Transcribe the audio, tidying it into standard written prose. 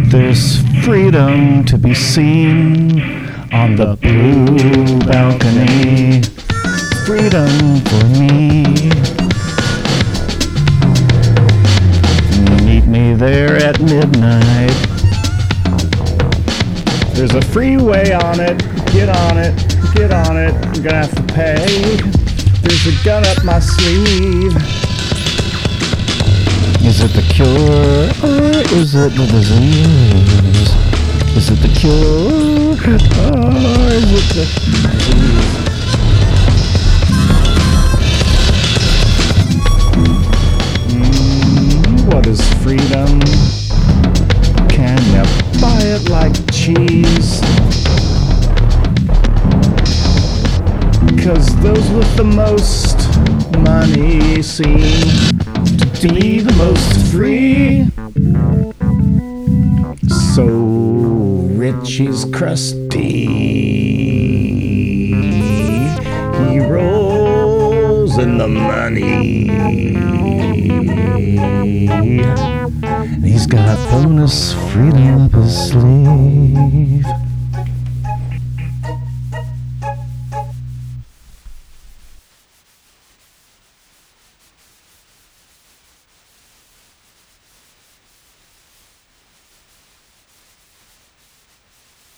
There's freedom to be seen on the blue balcony. Freedom for me. Meet me there at midnight. There's a freeway on it. Get on it. Get on it. I'm gonna have to pay. There's a gun up my sleeve. Is it the cure or is it the disease? Is it the cure or is it the disease? What is freedom? Can you buy it like cheese? 'Cause those with the most money seem to be the most free. So rich he's crusty. He rolls in the money. He's got bonus freedom up his sleeve.